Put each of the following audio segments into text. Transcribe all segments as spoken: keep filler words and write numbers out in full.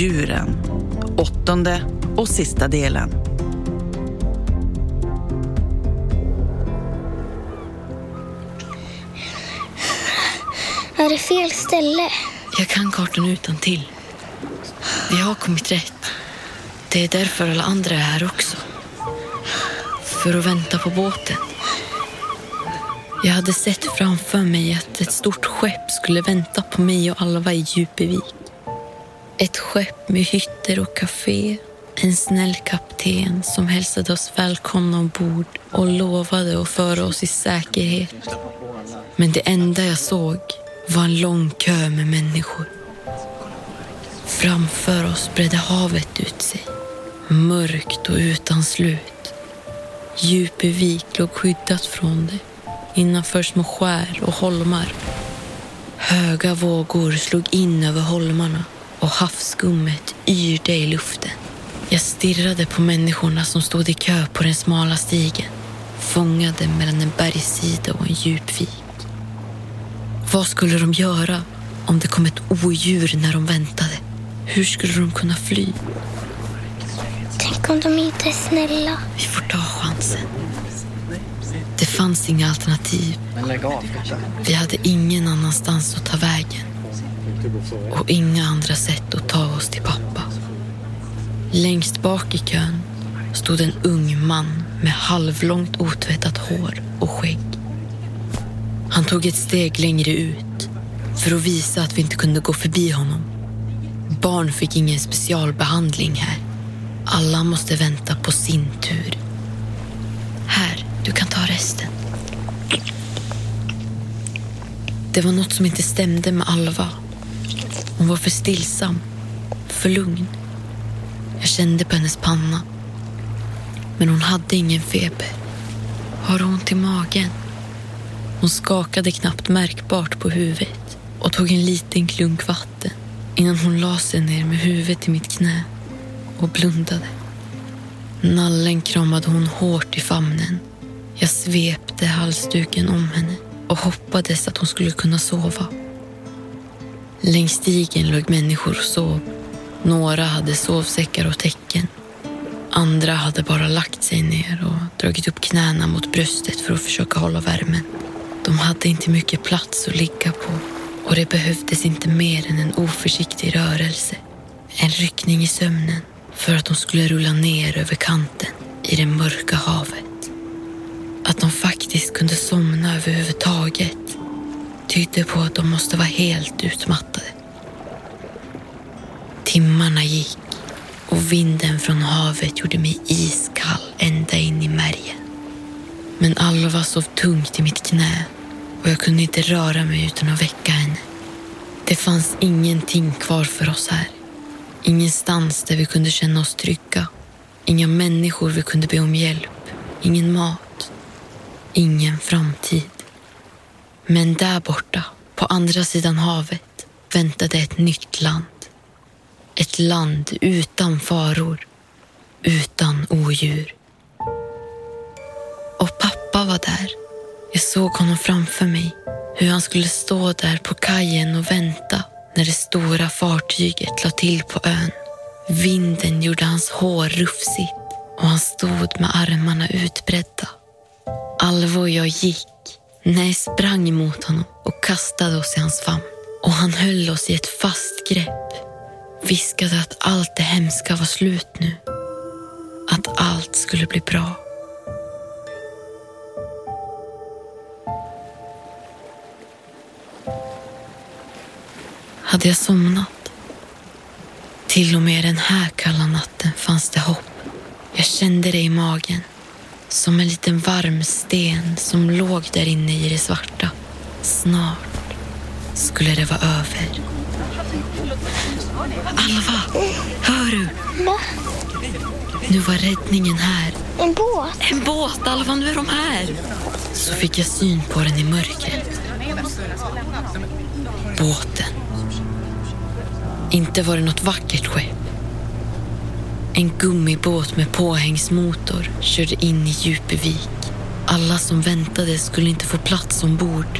Djuren. Åttonde och sista delen. Är det fel ställe? Jag kan kartan utan till. Vi har kommit rätt. Det är därför alla andra är här också. För att vänta på båten. Jag hade sett framför mig att ett stort skepp skulle vänta på mig och Alva i Djupevik. Ett skepp med hytter och café. En snäll kapten som hälsade oss välkomna ombord och lovade att föra oss i säkerhet. Men det enda jag såg var en lång kö med människor. Framför oss bredde havet ut sig. Mörkt och utan slut. Djupevik låg skyddat från det. Innanför små skär och holmar. Höga vågor slog in över holmarna och havsskummet yrde i luften. Jag stirrade på människorna som stod i kö på den smala stigen. Fångade mellan en bergssida och en djupvik. Vad skulle de göra om det kom ett odjur när de väntade? Hur skulle de kunna fly? Tänk om de inte är snälla. Vi får ta chansen. Det fanns inga alternativ. Vi hade ingen annanstans att ta vägen. Och inga andra sätt att ta oss till pappa. Längst bak i kön stod en ung man med halvlångt otvättat hår och skägg. Han tog ett steg längre ut för att visa att vi inte kunde gå förbi honom. Barn fick ingen specialbehandling här. Alla måste vänta på sin tur. Här, du kan ta resten. Det var något som inte stämde med Alva. Hon var för stillsam, för lugn. Jag kände på hennes panna. Men hon hade ingen feber. Har hon ont i magen? Hon skakade knappt märkbart på huvudet och tog en liten klunk vatten innan hon la sig ner med huvudet i mitt knä och blundade. Nallen kramade hon hårt i famnen. Jag svepte halsduken om henne och hoppades att hon skulle kunna sova. Längs stigen låg människor och sov. Några hade sovsäckar och täcken. Andra hade bara lagt sig ner och dragit upp knäna mot bröstet för att försöka hålla värmen. De hade inte mycket plats att ligga på och det behövdes inte mer än en oförsiktig rörelse. En ryckning i sömnen för att de skulle rulla ner över kanten i det mörka havet. Att de faktiskt kunde somna överhuvudtaget tydde på att de måste vara helt utmattade. Timmarna gick och vinden från havet gjorde mig iskall ända in i märgen. Men Alva sov tungt i mitt knä och jag kunde inte röra mig utan att väcka henne. Det fanns ingenting kvar för oss här. Ingenstans där vi kunde känna oss trygga. Inga människor vi kunde be om hjälp. Ingen mat. Ingen framtid. Men där borta, på andra sidan havet, väntade ett nytt land. Ett land utan faror. Utan odjur. Och pappa var där. Jag såg honom framför mig. Hur han skulle stå där på kajen och vänta när det stora fartyget la till på ön. Vinden gjorde hans hår rufsigt och han stod med armarna utbredda. Alva och jag gick. Nej, sprang emot honom och kastade oss i hans famn. Och han höll oss i ett fast grepp. Viskade att allt det hemska var slut nu. Att allt skulle bli bra. Hade jag somnat? Till och med den här kalla natten fanns det hopp. Jag kände det i magen. Som en liten varm sten som låg där inne i det svarta. Snart skulle det vara över. Alva, hör du? Va? Nu var räddningen här. En båt? En båt, Alva, nu är de här. Så fick jag syn på den i mörkret. Båten. Inte var det något vackert skepp. En gummibåt med påhängsmotor körde in i Djupevik. Alla som väntade skulle inte få plats ombord.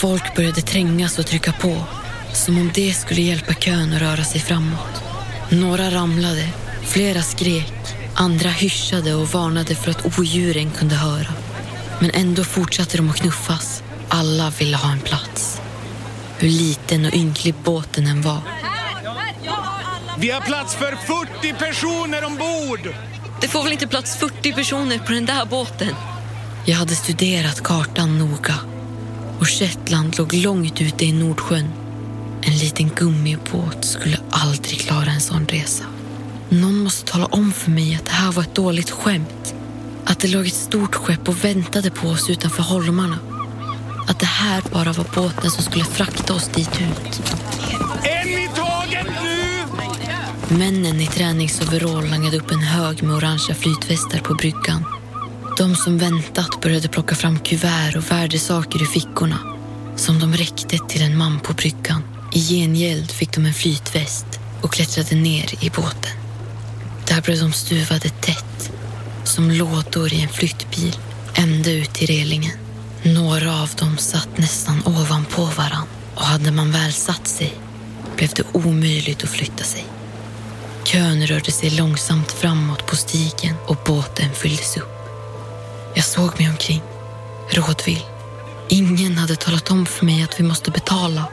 Folk började trängas och trycka på, som om det skulle hjälpa kön att röra sig framåt. Några ramlade, flera skrek, andra hyschade och varnade för att odjuren kunde höra. Men ändå fortsatte de att knuffas. Alla ville ha en plats. Hur liten och ynklig båten än var. Vi har plats för fyrtio personer ombord! Det får väl inte plats fyrtio personer på den där båten? Jag hade studerat kartan noga. Och Shetland låg långt ute i Nordsjön. En liten gummibåt skulle aldrig klara en sån resa. Någon måste tala om för mig att det här var ett dåligt skämt. Att det låg ett stort skepp och väntade på oss utanför holmarna. Att det här bara var båten som skulle frakta oss dit ut. En i taget nu! Männen i träningsoverall langade upp en hög med orangea flytvästar på bryggan. De som väntat började plocka fram kuvert och värdesaker ur fickorna, som de räckte till en man på bryggan. I gengäld fick de en flytväst och klättrade ner i båten. Där blev de stuvade tätt, som lådor i en flyttbil, ända ut till relingen. Några av dem satt nästan ovanpå varann, och hade man väl satt sig blev det omöjligt att flytta sig. Kön rörde sig långsamt framåt på stigen och båten fylldes upp. Jag såg mig omkring, rådvill. Ingen hade talat om för mig att vi måste betala.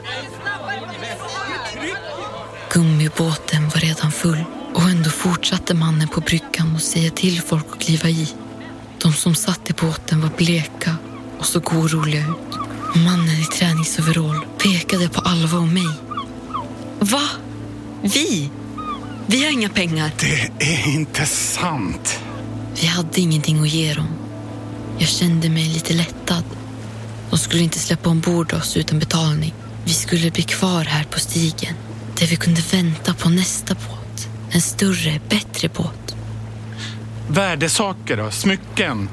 Gummibåten var redan full, och ändå fortsatte mannen på bryggan och säga till folk att kliva i. De som satt i båten var bleka och såg oroliga ut. Mannen i träningsoverall pekade på Alva och mig. Va? Vi? Vi har inga pengar. Det är inte sant. Vi hade ingenting att ge dem. Jag kände mig lite lättad. De skulle inte släppa ombord oss utan betalning. Vi skulle bli kvar här på stigen, där vi kunde vänta på nästa båt. En större, bättre båt. Värdesaker då? Smycken?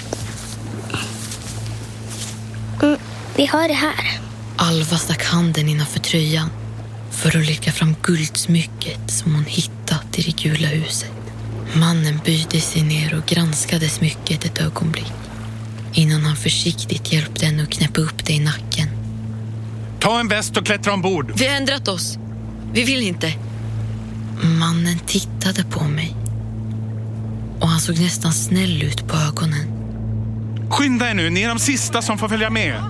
Mm, vi har det här. Alva stack handen innanför tröjan för att lycka fram guldsmycket som hon hittat i det gula huset. Mannen böjde sig ner och granskade smycket ett ögonblick, innan han försiktigt hjälpte henne att knäppa upp det i nacken. Ta en väst och klättra ombord. Vi har ändrat oss. Vi vill inte. Mannen tittade på mig, och han såg nästan snäll ut på ögonen. Skynda er nu, ni är de sista som får följa med.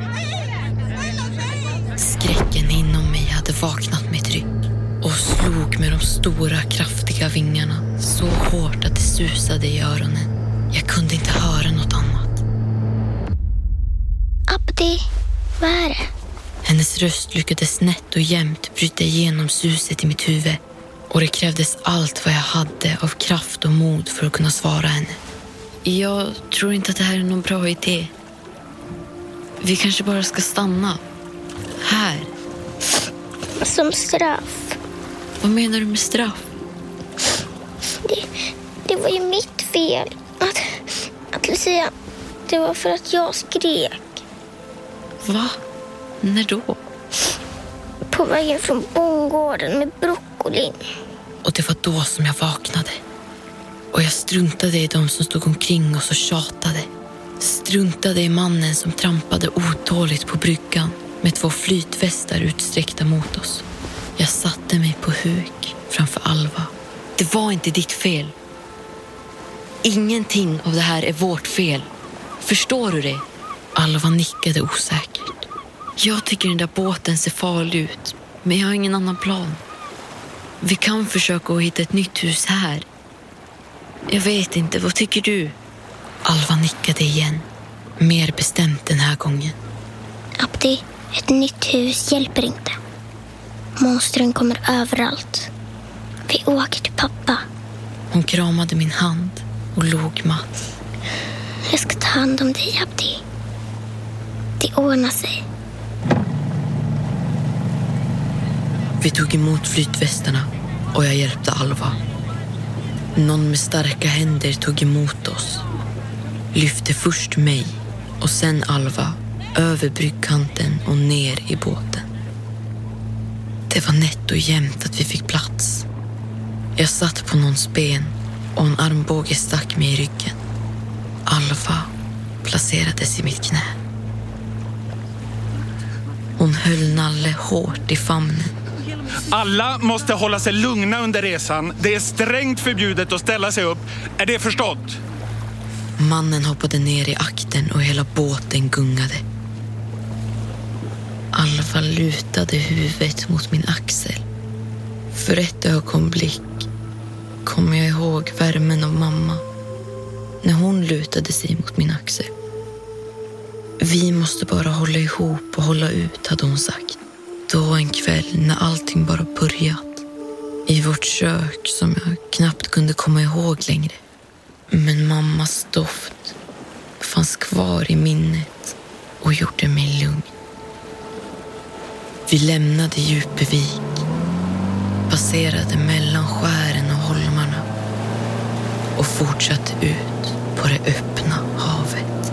Skräcken inom mig hade vaknat med tryck och slog med de stora, kraftiga vingarna så hårt att det susade i öronen. Jag kunde inte höra något annat. Abdi, vad är det? Hennes röst lyckades nätt och jämnt bryta igenom suset i mitt huvud, och det krävdes allt vad jag hade av kraft och mod för att kunna svara henne. Jag tror inte att det här är någon bra idé. Vi kanske bara ska stanna här. Som straff. Vad menar du med straff? Det, det var ju mitt fel. Att, att Lucia, det var för att jag skrek. Va? När då? På vägen från bondgården med broccolin. Och det var då som jag vaknade. Och jag struntade i de som stod omkring oss och tjatade. Struntade i mannen som trampade otåligt på bryggan med två flytvästar utsträckta mot oss. Jag satte mig på huk framför Alva. Det var inte ditt fel. Ingenting av det här är vårt fel. Förstår du det? Alva nickade osäkert. Jag tycker den där båten ser farlig ut, men jag har ingen annan plan. Vi kan försöka att hitta ett nytt hus här. Jag vet inte, vad tycker du? Alva nickade igen, mer bestämt den här gången. Abdi, ett nytt hus hjälper inte. Monstren kommer överallt. Vi åker till pappa. Hon kramade min hand och log matt. Jag ska ta hand om dig, Abdi. Det ordnar sig. Vi tog emot flytvästarna och jag hjälpte Alva. Någon med starka händer tog emot oss. Lyfte först mig och sen Alva över bryggkanten och ner i båten. Det var nätt och jämnt att vi fick plats. Jag satt på någons ben och en armbåge stack mig i ryggen. Alva placerades i mitt knä. Hon höll Nalle hårt i famnen. Alla måste hålla sig lugna under resan. Det är strängt förbjudet att ställa sig upp. Är det förstått? Mannen hoppade ner i akten och hela båten gungade. Alva lutade huvudet mot min axel. För ett ögonblick kom jag ihåg värmen av mamma när hon lutade sig mot min axel. Vi måste bara hålla ihop och hålla ut, hade hon sagt. Då en kväll när allting bara börjat. I vårt kök som jag knappt kunde komma ihåg längre. Men mammas doft fanns kvar i minnet och gjorde mig lugn. Vi lämnade Djupevik, passerade mellan skären och holmarna och fortsatte ut på det öppna havet.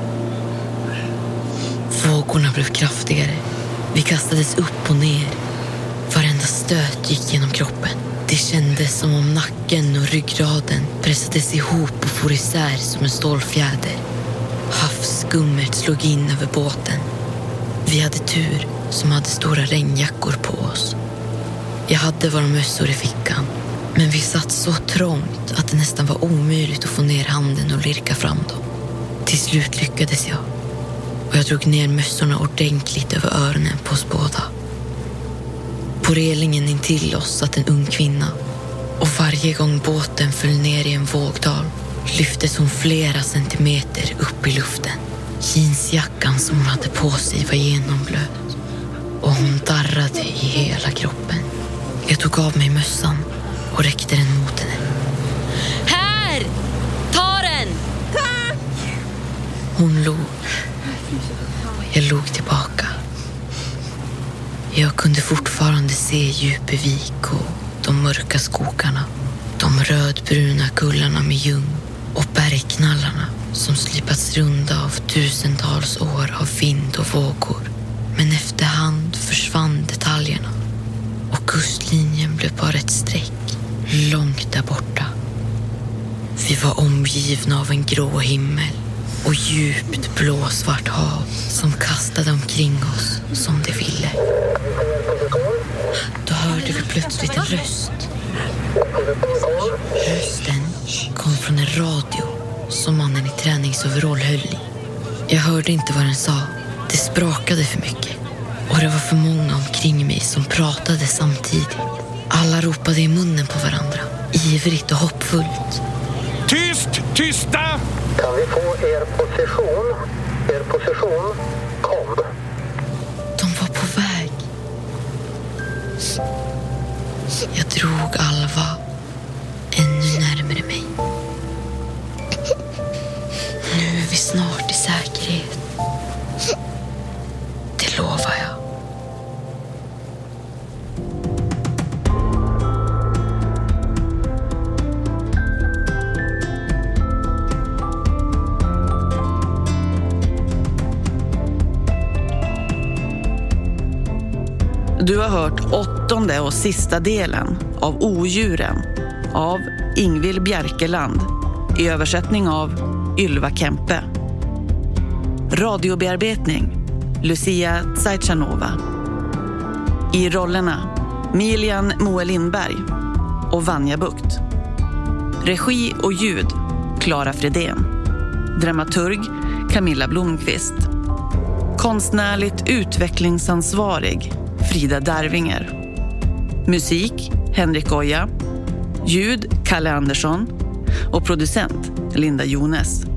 Vågorna blev kraftigare. Vi kastades upp och ner. Varenda stöt gick genom kroppen. Det kändes som om nacken och ryggraden pressades ihop och for isär som en stålfjäder. Havsskummet slog in över båten. Vi hade tur som hade stora regnjackor på oss. Jag hade våra mössor i fickan, men vi satt så trångt att det nästan var omöjligt att få ner handen och lirka fram dem. Till slut lyckades jag, och jag drog ner mössorna ordentligt över öronen på oss båda. På relingen in till oss satt en ung kvinna, och varje gång båten föll ner i en vågdal lyftes hon flera centimeter upp i luften. Jeansjackan som hon hade på sig var genomblöt, och hon darrade i hela kroppen. Jag tog av mig mössan och räckte den mot henne. Här! Ta den! Tack! Hon log. Jag log tillbaka. Jag kunde fortfarande se Djupevik och de mörka skogarna, de rödbruna kullarna med ljung och bergknallarna som slipats runda av tusentals år av vind och vågor. Men efterhand försvann detaljerna och kustlinjen blev bara ett streck långt där borta. Vi var omgivna av en grå himmel och djupt blåsvart hav som kastade omkring oss som det ville. Då hörde vi plötsligt en röst. Rösten kom från en radio som mannen i träningsoverall höll i. Jag hörde inte vad den sa. Det sprakade för mycket. Och det var för många omkring mig som pratade samtidigt. Alla ropade i munnen på varandra, ivrigt och hoppfullt. Tyst! Tysta! Kan vi få er position? Er position, kom. De var på väg. Jag drog Alva ännu närmare mig. Nu är vi snart i säkerhet. Det lovar jag. Du har hört åttonde och sista delen av Odjuren av Ingvild Bjerkeland i översättning av Ylva Kempe. Radiobearbetning Lucia Tsajchanova. I rollerna Milian Moe Lindberg och Vanja Bukt. Regi och ljud Clara Fredén. Dramaturg Camilla Blomqvist. Konstnärligt utvecklingsansvarig Frida Darvinger. Musik Henrik Oja. Ljud Kalle Andersson. Och producent Linda Jones.